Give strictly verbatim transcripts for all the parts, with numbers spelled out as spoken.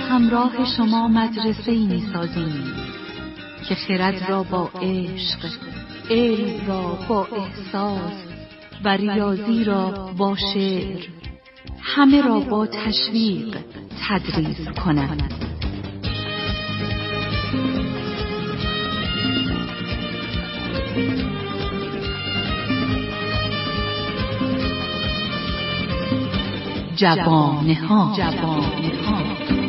همراه شما مدرسه‌ای می‌سازیم که خرد را با عشق، علم را با احساس و ریاضی را با شعر، همه را با تشویق تدریس کند. جوانه‌ها جوانه‌ها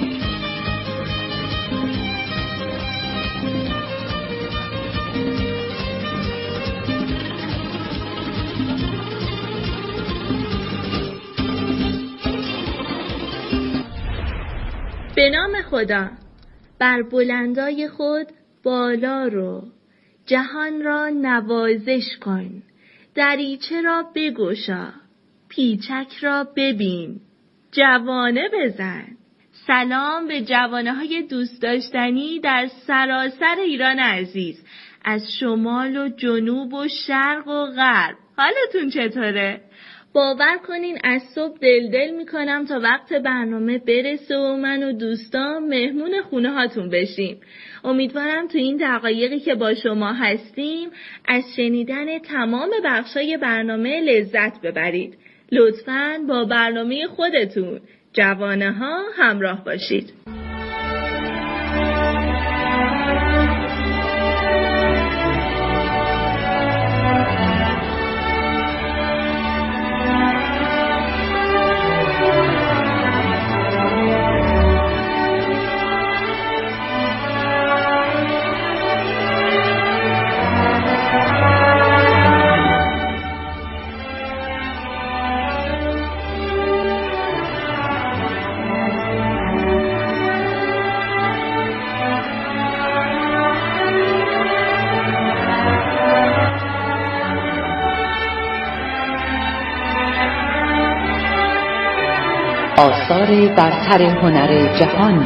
به نام خدا. بر بلندای خود بالا رو، جهان را نوازش کن، دریچه را بگشا، پیچک را ببین، جوانه بزن. سلام به جوانه های دوست داشتنی در سراسر ایران عزیز، از شمال و جنوب و شرق و غرب. حالتون چطوره؟ باور کنین از صبح دل دل میکنم تا وقت برنامه برسه و من و دوستان مهمون خونه هاتون بشیم. امیدوارم تو این دقایقی که با شما هستیم از شنیدن تمام بخشای برنامه لذت ببرید. لطفاً با برنامه خودتون جوانه ها همراه باشید. آثار برتر هنر جهان.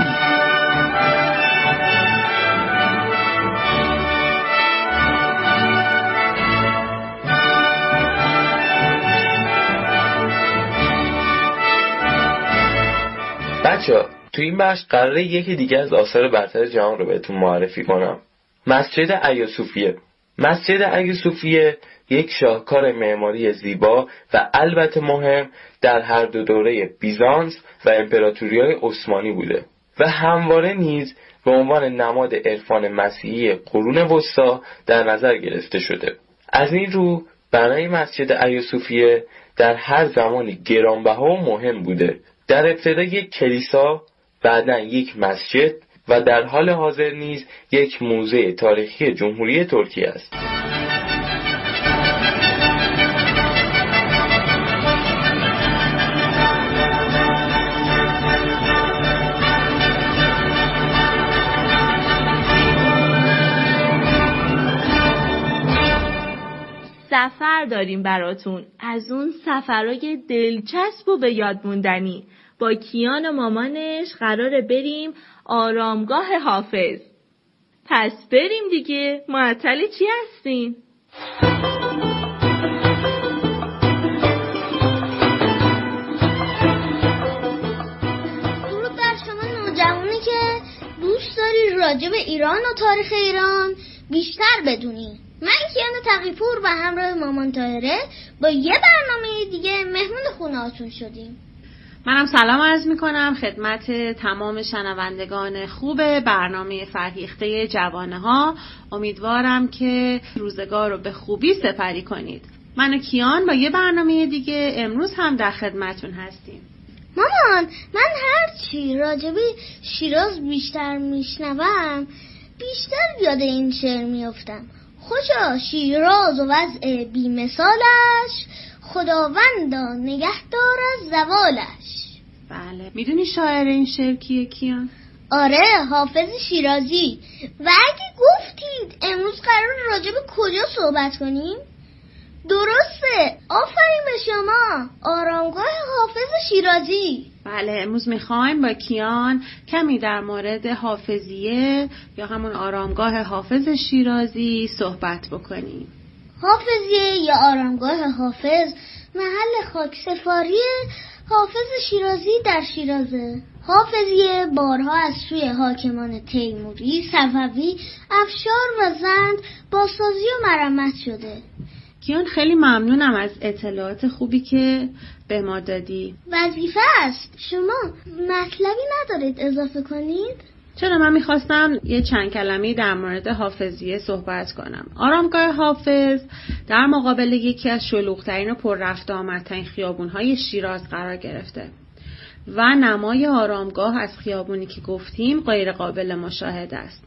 بچه‌ها تو این بخش قراره یکی دیگه از آثار برتر جهان رو بهتون معرفی کنم. مسجد ایاصوفیه. مسجد ایاصوفیه یک شاهکار معماری زیبا و البته مهم در هر دو دوره بیزانس و امپراتوری‌های عثمانی بوده و همواره نیز به عنوان نماد عرفان مسیحی قرون وسطی در نظر گرفته شده. از این رو بنای مسجد ایاصوفیه در هر زمانی گرانبها و مهم بوده. در ابتدا یک کلیسا، بعداً یک مسجد و در حال حاضر نیز یک موزه تاریخی جمهوری ترکیه است. سفر داریم براتون، از اون سفرهای دلچسب و به یاد موندنی. با کیان و مامانش قراره بریم آرامگاه حافظ. پس بریم دیگه، معطل چی هستین؟ درود بر شما نوجوانی که دوست داری راجع به ایران و تاریخ ایران بیشتر بدونی. من کیان تقی‌پور و همراه مامان طاهره با یه برنامه دیگه مهمون خونه‌هاتون شدیم. منم سلام عرض میکنم خدمت تمام شنوندگان خوب برنامه فرهیخته جوانه ها. امیدوارم که روزگار رو به خوبی سپری کنید. من و کیان با یه برنامه دیگه امروز هم در خدمتون هستیم. مامان، من هرچی راجب شیراز بیشتر میشنوم بیشتر یاد این شعر میافتم. خوشا شیراز و وضع بی مثالش، خداوندا نگهدار از زوالش. بله، میدونی شاعر این شعر کیه کیان؟ آره، حافظ شیرازی. و اگه گفتید امروز قرار راجع به کجا صحبت کنیم؟ درسته، آفرین به شما، آرامگاه حافظ شیرازی. بله، امروز میخوایم با کیان کمی در مورد حافظیه یا همون آرامگاه حافظ شیرازی صحبت بکنیم. حافظیه یا آرامگاه حافظ محل خاکسپاری حافظ شیرازی در شیرازه. حافظیه بارها از سوی حاکمان تیموری، صفوی، افشار و زند بازسازی و مرمت شده. کیان خیلی ممنونم از اطلاعات خوبی که به ما دادی. وظیفه است. شما مطلبی ندارید اضافه کنید؟ چرا، من میخواستم یه چند کلمه‌ای در مورد حافظیه صحبت کنم. آرامگاه حافظ در مقابل یکی از شلوغ‌ترین و پر رفت آمدترین خیابون‌های شیراز قرار گرفته و نمای آرامگاه از خیابونی که گفتیم غیر قابل مشاهده است.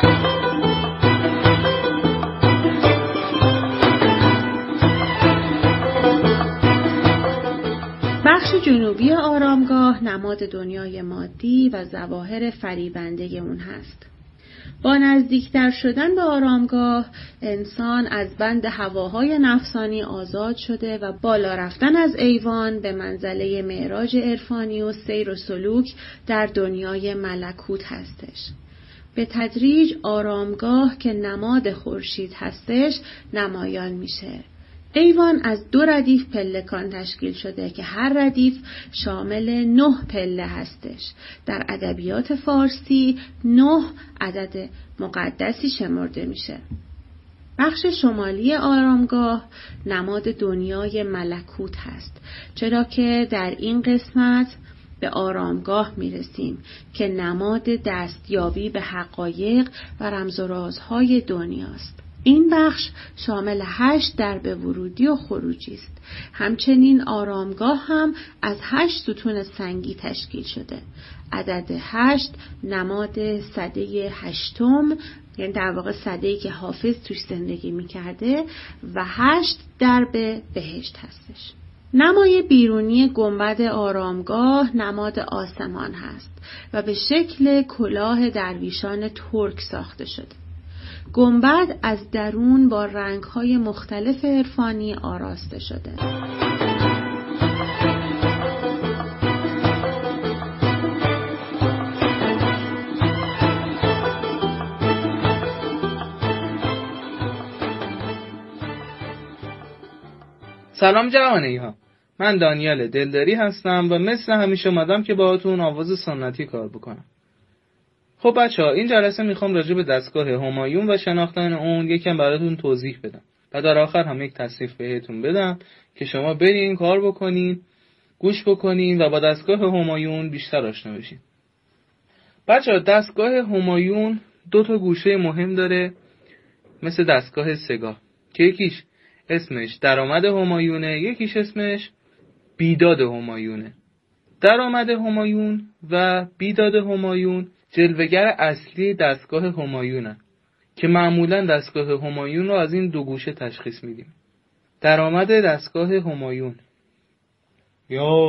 بخش جنوبی آرامگاه نماد دنیای مادی و ظواهر فریبنده اون هست. با نزدیکتر شدن به آرامگاه، انسان از بند هواهای نفسانی آزاد شده و بالا رفتن از ایوان به منزله معراج عرفانی و سیر و سلوک در دنیای ملکوت هستش. به تدریج آرامگاه که نماد خورشید هستش نمایان میشه. ایوان از دو ردیف پلکان تشکیل شده که هر ردیف شامل نه پله هستش. در ادبیات فارسی نه عدد مقدسی شمرده میشه. بخش شمالی آرامگاه نماد دنیای ملکوت هست، چرا که در این قسمت به آرامگاه میرسیم که نماد دستیابی به حقایق و رمز و رازهای دنیاست. این بخش شامل هشت درب ورودی و خروجی است. همچنین آرامگاه هم از هشت ستون سنگی تشکیل شده. عدد هشت نماد سده هشتم، یعنی در واقع سده‌ای که حافظ توش زندگی می‌کرده، و هشت درب بهشت هستش. نمای بیرونی گنبد آرامگاه نماد آسمان هست و به شکل کلاه درویشان ترک ساخته شده. گنبد از درون با رنگ‌های مختلف عرفانی آراسته شده. سلام جوانه ها، من دانیال دلداری هستم و مثل همیشه اومدم که باهاتون آواز سنتی کار بکنم. خب بچه ها، این جلسه میخوام راجع به دستگاه همایون و شناختن اون یکم براتون توضیح بدم و در آخر هم یک تصنیف بهتون بدم که شما برین کار بکنین، گوش بکنین و با دستگاه همایون بیشتر آشنا بشین. بچه ها، دستگاه همایون دو تا گوشه مهم داره مثل دستگاه سگاه که یکیش اسمش درآمد همایونه، یکیش اسمش بیداد همایونه. درآمد همایون و بیداد همایون جلوه‌گر اصلی دستگاه همایونن که معمولا دستگاه همایون رو از این دو گوشه تشخیص میدیم. درآمد دستگاه همایون یا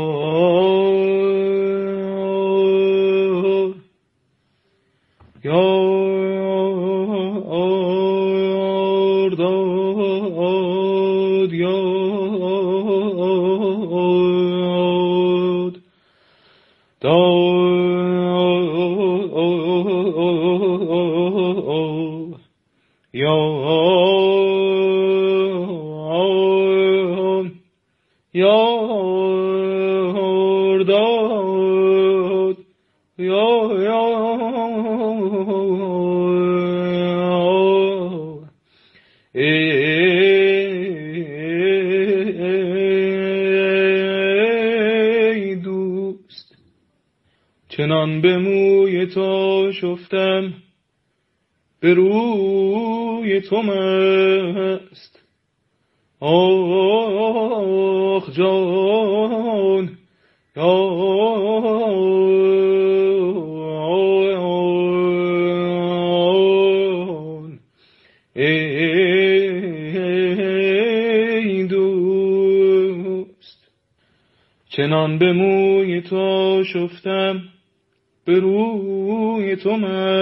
یا چنان به موی تو شفتم به روی تو مست، آخ جان جان ای دوست. چنان به موی تو شفتم به روی تو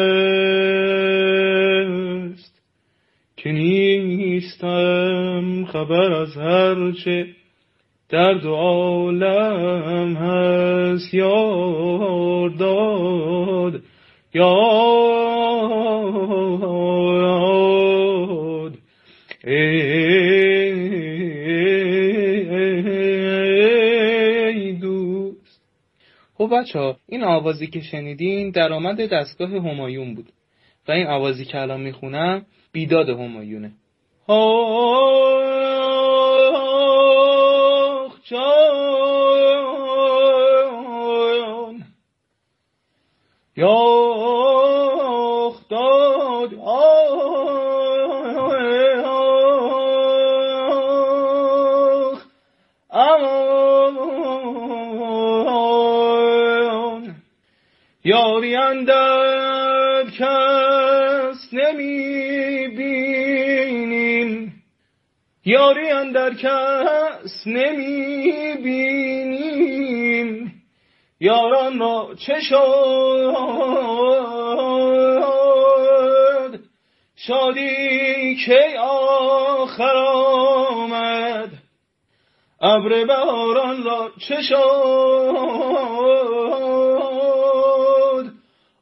مست که نیستم خبر از هرچه در دو عالم هست. یار داد یاد ای دوست. خب بچه‌ها، این آوازی که شنیدین درآمد دستگاه همایون بود و این آوازی که الان میخونم بیداد همایونه. آخ جان یا آخ داد آخ امان یاری اندر کس نمی بینیم یاری اندر کس نمی بینیم یاران را چه شد شادی که آخر آمد ابر بهاران را چه شد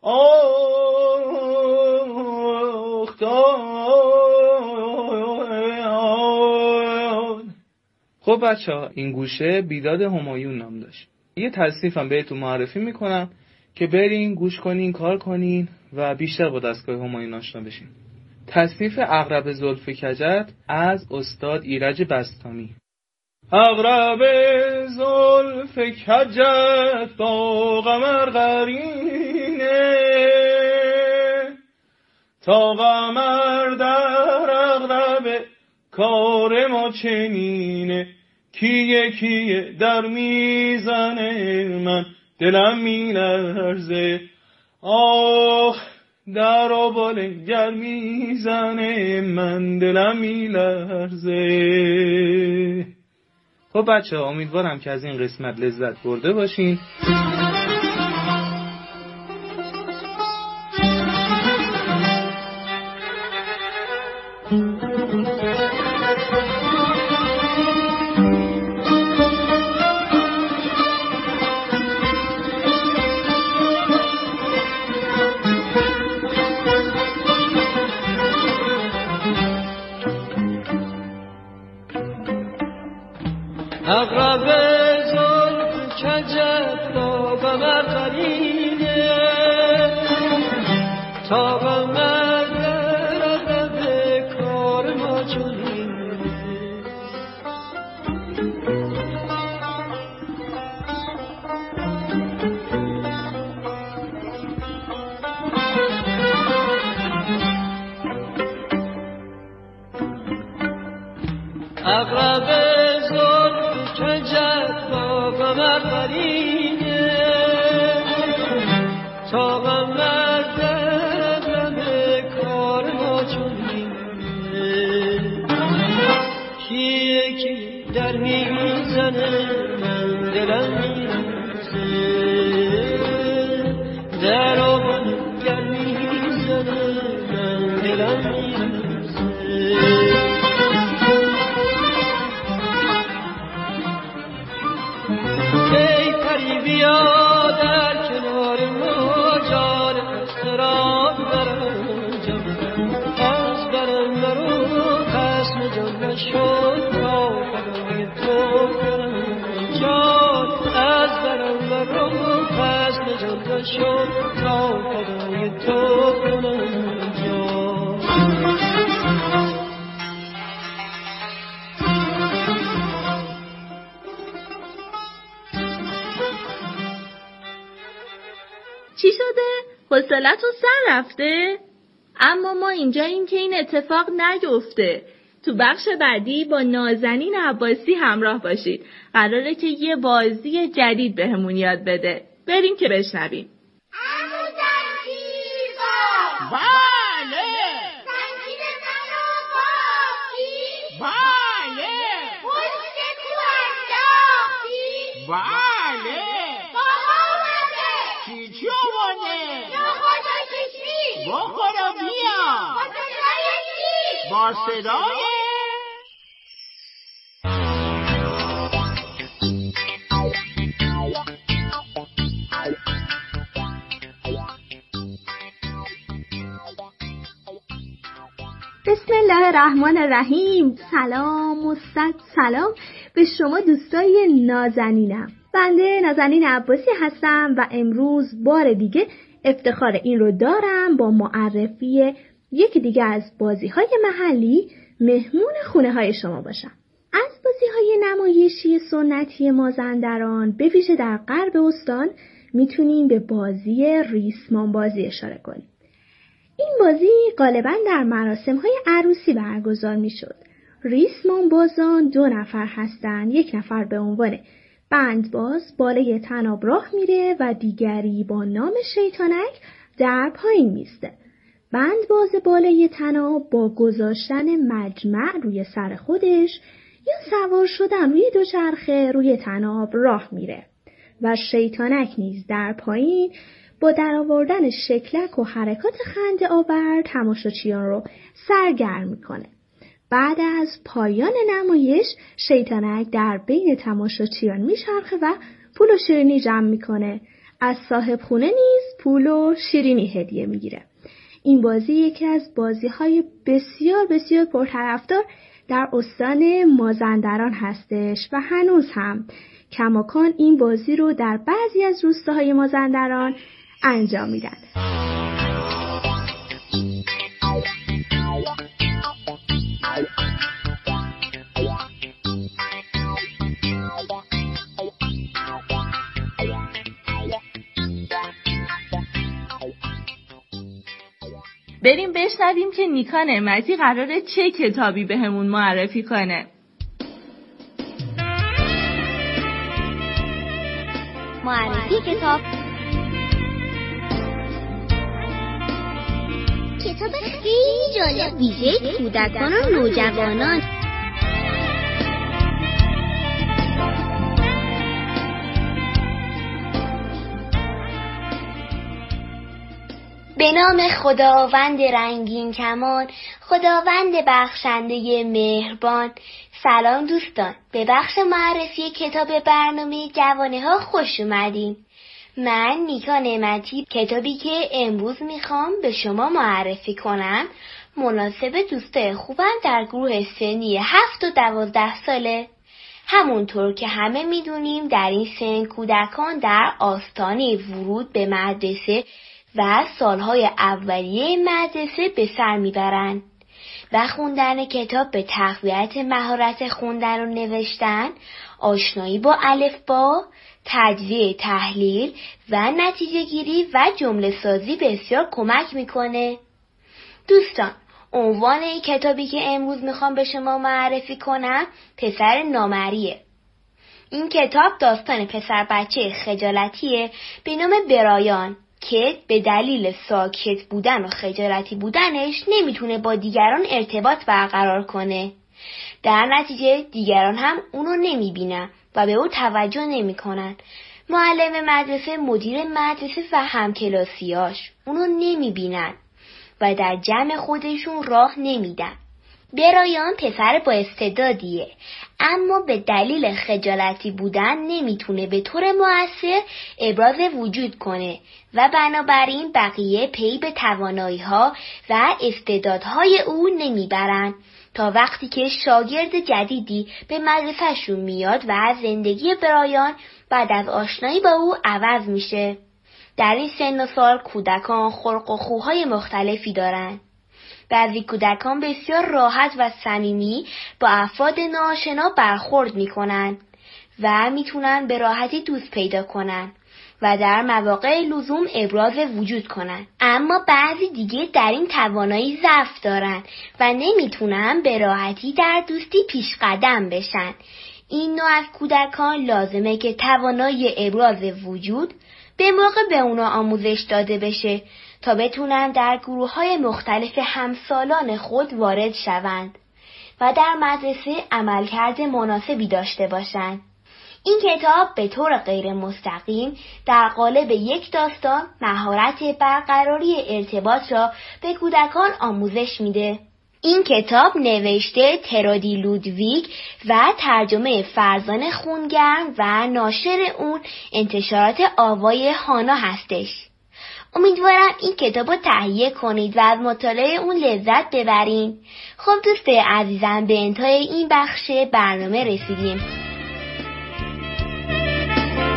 آخ داد. خب بچه ها، این گوشه بیداد همایون نام داشت. یه تصنیفم بهتون معرفی میکنم که برین گوش کنین، کار کنین و بیشتر با دستگاه همایون آشنا بشین. تصنیف عقرب زلف کجت از استاد ایرج بسطامی. عقرب زلف کجت با قمر قرینه تا قمر در عقرب کار ما چنینه کیه کیه در میزنه من دلم میلرزه آخ در آبال گر میزنه من دلم میلرزه. خب بچه ها، امیدوارم که از این قسمت لذت برده باشین. عقرب زلف کجت با قمر قرینه تا قمر در عقرب کار ما چنینه عقرب کجت با قمر قرینه تا قمر در عقرب کار ما چنینه کیه کی در میزنه من دلم میلرزه در آبان گر میزنه من دلم میلرزه بیا در کنار ما جان استراب برم جان از برم برو قسم جان نشد تا فدای تو برم جان از برم برو قسم جان نشد تا فدای تو برم جان. چی شده؟ حوصله‌تون سر رفته؟ اما ما اینجا این که این اتفاق نیفته. تو بخش بعدی با نازنین عباسی همراه باشید. قراره که یه بازی جدید بهمون یاد بده. بریم که بشنویم. عمو زنجیربا بله. زنجیر منو باقی بله. پشت تو انداختی بله. بابا اومده چی چی آمده؟ نخودا کشی با خدا بیا. با صدای چی؟ با صدای بسم الله الرحمن الرحیم. سلام و صد سلام به شما دوستای نازنینم. بنده نازنین عباسی هستم و امروز بار دیگه افتخار این رو دارم با معرفی یکی دیگه از بازی‌های محلی مهمون خونه های شما باشم. از بازی‌های نمایشی سنتی مازندران به ویژه در غرب استان میتونیم به بازی ریسمان بازی اشاره کنیم. این بازی غالباً در مراسم‌های عروسی برگزار میشد. ریسمان بازان دو نفر هستند. یک نفر به عنوان بندباز بالای طناب راه میره و دیگری با نام شیطانک در پایین میسته. بندباز بالای طناب با گذاشتن مجمع روی سر خودش یا سوار شدن روی دوچرخه روی طناب راه میره و شیطانک نیز در پایین با درآوردن شکلک و حرکات خنده آور تماشاچیان رو سرگرم میکنه. بعد از پایان نمایش شیطانک در بین تماشاچیان میچرخه و پول و شیرینی جمع میکنه. از صاحب خونه نیز پول و شیرینی هدیه میگیره. این بازی یکی از بازی‌های بسیار بسیار پرطرفدار در استان مازندران هستش و هنوز هم کماکان این بازی رو در بعضی از روستاهای مازندران انجام میدن. بریم بشنویم که نیکا نعمتی قراره چه کتابی بهمون معرفی کنه. معرفی کتاب. کتاب خیلی جالب ویژه کودکان و نوجوانان. به نام خداوند رنگین کمان، خداوند بخشنده مهربان. سلام دوستان، به بخش معرفی کتاب برنامه جوانه ها خوش اومدین. من نیکا نعمتی کتابی که امروز میخوام به شما معرفی کنم مناسب دوستای خوبم در گروه سنی هفت و دوازده ساله. همونطور که همه میدونیم در این سن کودکان در آستانه ورود به مدرسه و سالهای اولیه مدرسه به سر میبرند و خوندن کتاب به تقویت مهارت خوندن و نوشتن، آشنایی با الفبا، تجزیه تحلیل و نتیجه گیری و جمله سازی بسیار کمک میکنه. دوستان، عنوان این کتابی که امروز میخوام به شما معرفی کنم پسر نامریه. این کتاب داستان پسر بچه خجالتیه به نام برایان که به دلیل ساکت بودن و خجالتی بودنش نمیتونه با دیگران ارتباط برقرار کنه. در نتیجه دیگران هم اونو نمیبینن و به او توجه نمیکنن. معلم مدرسه، مدیر مدرسه و همکلاسیاش اونو نمیبینن و در جمع خودشون راه نمیدن. برایان پسر با استعدادیه، اما به دلیل خجالتی بودن نمیتونه به طور مؤثر ابراز وجود کنه و بنابراین بقیه پی به توانایی‌ها و استعدادهای او نمیبرن تا وقتی که شاگرد جدیدی به مدرسه‌شون میاد و زندگی برایان بعد از آشنایی با او عوض میشه. در این سن و سال کودکان خلق و خوهای مختلفی دارن. بعضی کودکان بسیار راحت و صمیمی با افراد ناآشنا برخورد میکنن و میتونن به راحتی دوست پیدا کنن و در مواقع لزوم ابراز وجود کنن. اما بعضی دیگه در این توانایی ضعف دارن و نمیتونن به راحتی در دوستی پیش قدم بشن. این نوع از کودکان لازمه که توانایی ابراز وجود به موقع به اونا آموزش داده بشه تا بتونن در گروه‌های مختلف همسالان خود وارد شوند و در مدرسه عملکرد مناسبی داشته باشند. این کتاب به طور غیر مستقیم در قالب یک داستان مهارت برقراری ارتباط را به کودکان آموزش میده. این کتاب نوشته ترودی لودویگ و ترجمه فرزان خونگرم و ناشر اون انتشارات آوای هانا هستش. امیدوارم این کتاب رو تهیه کنید و از مطالعه اون لذت ببرین. خب دوستای عزیزم، به انتهای این بخش برنامه رسیدیم.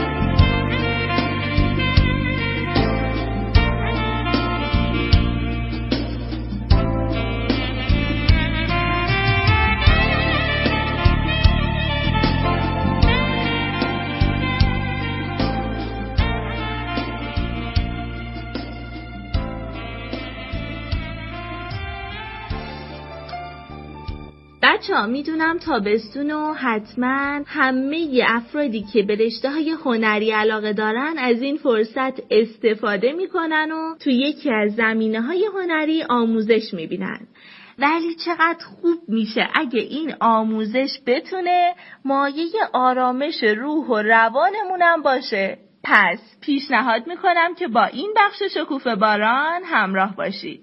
بچه ها میدونم تابستون و حتما همه افرادی که به رشته های هنری علاقه دارن از این فرصت استفاده میکنن و تو یکی از زمینه های هنری آموزش میبینن. ولی چقدر خوب میشه اگه این آموزش بتونه مایه آرامش روح و روانمونم باشه. پس پیشنهاد میکنم که با این بخش شکوفه باران همراه باشید.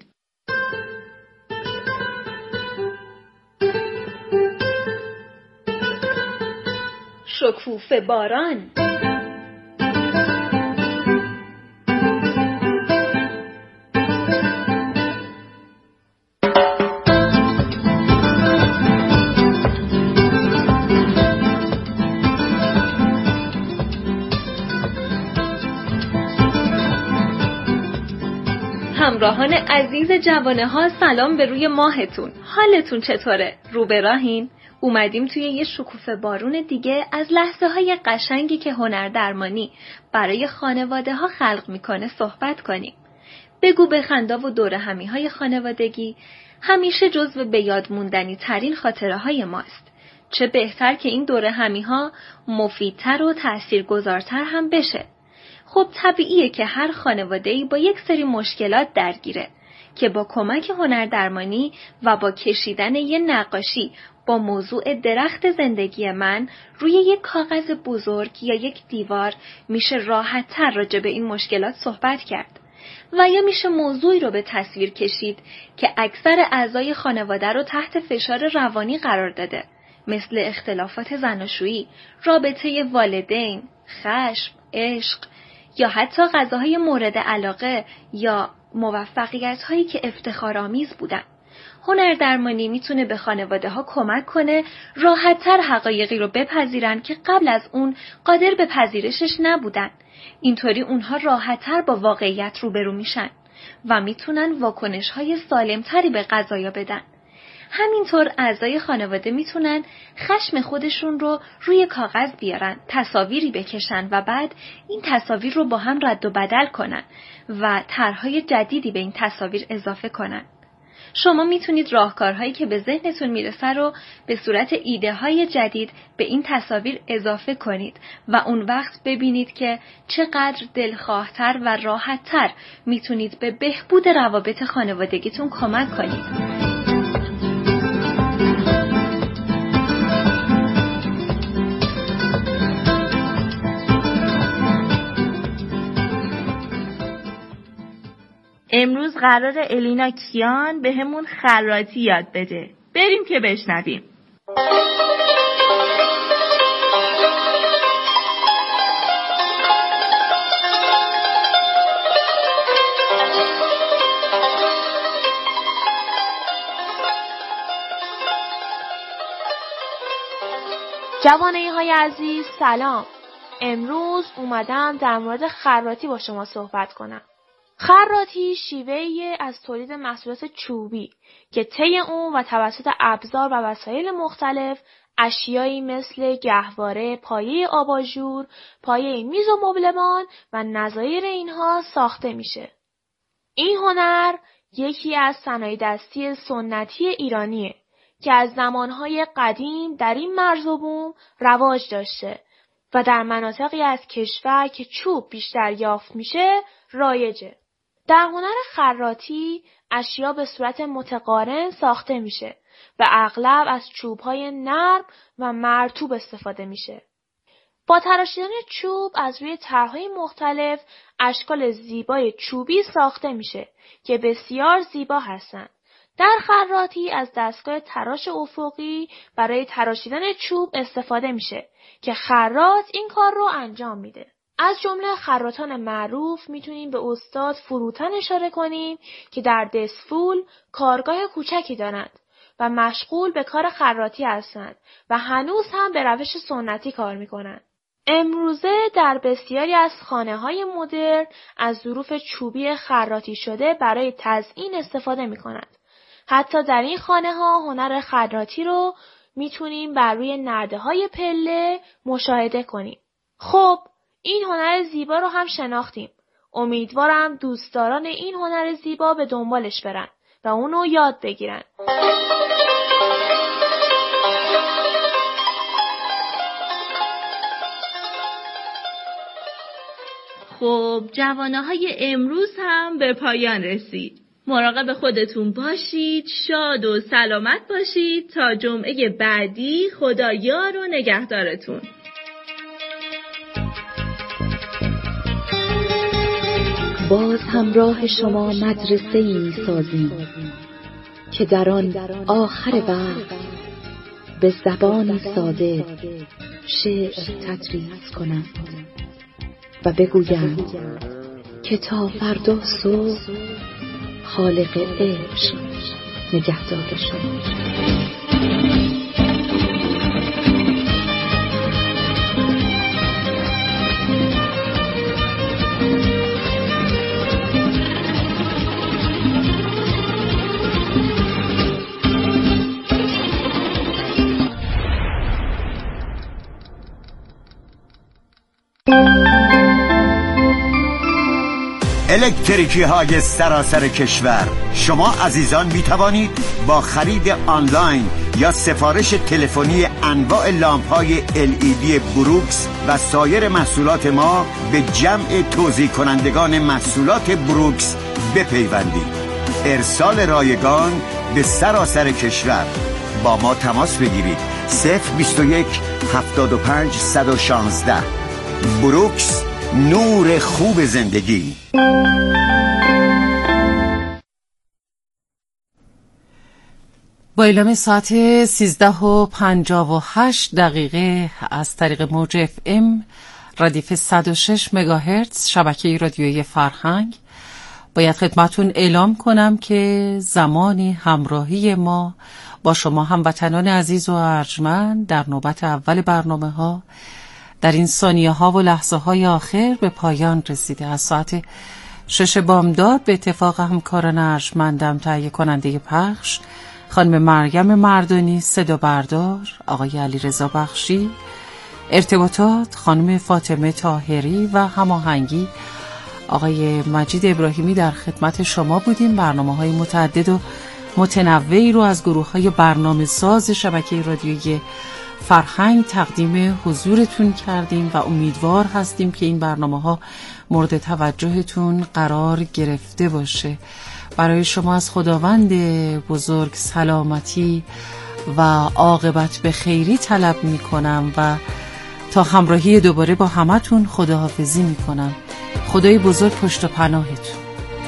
شکوفه باران. همراهان عزیز جوانه ها، سلام به روی ماهتون. حالتون چطوره؟ رو به راهین؟ اومدیم توی یه شکوفه بارون دیگه از لحظه های قشنگی که هنردرمانی برای خانواده ها خلق میکنه صحبت کنیم. بگو بخندا و دور همی های خانوادگی همیشه جزو به یاد موندنی ترین خاطره های ماست. چه بهتر که این دور همی ها مفیدتر و تاثیرگذارتر هم بشه. خب طبیعیه که هر خانواده‌ای با یک سری مشکلات درگیره که با کمک هنردرمانی و با کشیدن یه نقاشی با موضوع درخت زندگی من روی یک کاغذ بزرگ یا یک دیوار میشه راحت‌تر راجع به این مشکلات صحبت کرد. و یا میشه موضوعی رو به تصویر کشید که اکثر اعضای خانواده رو تحت فشار روانی قرار داده، مثل اختلافات زناشویی، رابطه والدین، خشم، عشق یا حتی غذاهای مورد علاقه یا موفقیت‌هایی که افتخارآمیز بودن. هنردرمانی میتونه به خانواده ها کمک کنه راحت‌تر حقایقی رو بپذیرن که قبل از اون قادر به پذیرشش نبودن. اینطوری اونها راحت‌تر با واقعیت روبرو میشن و میتونن واکنش‌های سالمتری به قضایا بدن. همینطور اعضای خانواده میتونن خشم خودشون رو روی کاغذ بیارن، تصاویری بکشن و بعد این تصاویر رو با هم رد و بدل کنن و طرح‌های جدیدی به این تصاویر اضافه کنن. شما میتونید راهکارهایی که به ذهنتون میرسه رو به صورت ایده های جدید به این تصاویر اضافه کنید و اون وقت ببینید که چقدر دلخواهتر و راحتتر میتونید به بهبود روابط خانوادگیتون کمک کنید. امروز قرار الینا کیان به همون خراطی یاد بده. بریم که بشنویم. جوانه های عزیز سلام. امروز اومدم در مورد خراطی با شما صحبت کنم. خراطی شیوه‌ای از تولید محصولات چوبی که طی اون و توسط ابزار و وسایل مختلف اشیایی مثل گهواره، پایه آباژور، پایه میز و مبلمان و نظایر اینها ساخته میشه. این هنر یکی از صنایع دستی سنتی ایرانیه که از زمانهای قدیم در این مرز و بوم رواج داشته و در مناطقی از کشور که چوب بیشتر یافت میشه رایجه. در هنر خراطی اشیا به صورت متقارن ساخته میشه و اغلب از چوب‌های نرم و مرطوب استفاده میشه. با تراشیدن چوب از روی طرح‌های مختلف اشکال زیبای چوبی ساخته میشه که بسیار زیبا هستند. در خراطی از دستگاه تراش افقی برای تراشیدن چوب استفاده میشه که خراط این کار رو انجام میده. از جمله خراطان معروف میتونیم به استاد فروتن اشاره کنیم که در دسفول کارگاه کوچکی دارند و مشغول به کار خراطی هستند و هنوز هم به روش سنتی کار میکنند. امروزه در بسیاری از خانه‌های مدرن از ظروف چوبی خراطی شده برای تزیین استفاده میکنند. حتی در این خانه‌ها هنر خراطی رو میتونیم بر روی نرده‌های پله مشاهده کنیم. خب این هنر زیبا رو هم شناختیم. امیدوارم دوستداران این هنر زیبا به دنبالش برن و اونو یاد بگیرن. خب جوانه های امروز هم به پایان رسید. مراقب خودتون باشید، شاد و سلامت باشید تا جمعه بعدی. خدا یار و نگهدارتون. باز همراه شما مدرسه ای می سازیم که در آن آخر وقت به زبانی ساده شعر تدریس کنند و بگویند که تا فردا صبح خالق عشق نگهدار شما. الکتریکی های سراسر کشور، شما عزیزان می توانید با خرید آنلاین یا سفارش تلفنی انواع لامپ های ال ای دی بروکس و سایر محصولات ما به جمع توزیع کنندگان محصولات بروکس بپیوندید. ارسال رایگان به سراسر کشور. با ما تماس بگیرید. صفر بیست و یک هفتاد و پنج صد و شانزده. بروکس، نور خوب زندگی. با اعلام ساعت سیزده و پنجاه و هشت دقیقه از طریق موج اف ام ردیف صد و شش مگاهرتز شبکه رادیویی فرهنگ باید خدمتون اعلام کنم که زمانی همراهی ما با شما هموطنان عزیز و ارجمند در نوبت اول برنامه ها در این ثانیه ها و لحظه های آخر به پایان رسیده. از ساعت شش بامداد به اتفاق همکاران ارجمندم تهیه کننده پخش خانم مریم مردانی، صدا بردار آقای علیرضا بخشی، ارتباطات خانم فاطمه طاهری و هماهنگی آقای مجید ابراهیمی در خدمت شما بودیم. برنامه‌های متعدد و متنوعی رو از گروه‌های برنامه ساز شبکه رادیویی فرهنگ تقدیم حضورتون کردیم و امیدوار هستیم که این برنامه‌ها مورد توجهتون قرار گرفته باشه. برای شما از خداوند بزرگ سلامتی و عاقبت به خیری طلب میکنم و تا همراهی دوباره با همتون خداحافظی میکنم. خدای بزرگ پشت و پناهتون.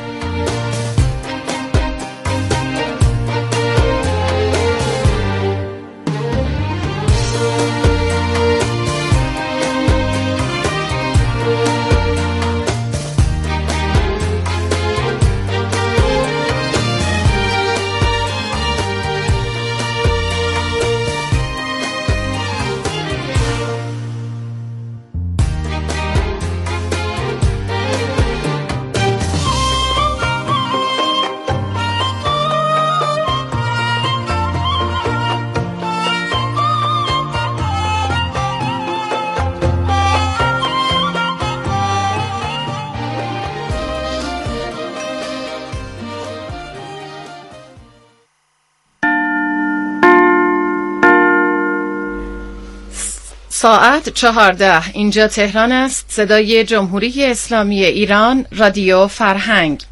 ساعت چهارده، اینجا تهران است. صدای جمهوری اسلامی ایران، رادیو فرهنگ.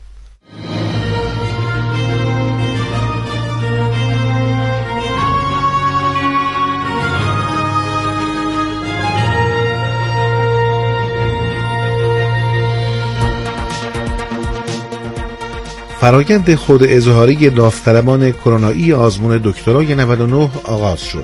فرایند خود اظهاری داوطلبان کرونایی آزمون دکترای نود و نه آغاز شد.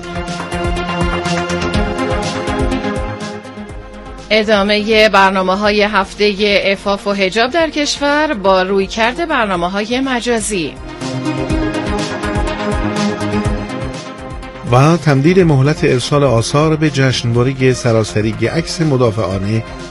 ادامه برنامه‌های هفته عفاف و حجاب در کشور با رویکرد برنامه‌های مجازی و تمدید مهلت ارسال آثار به جشنواره سراسری عکس مدافعانه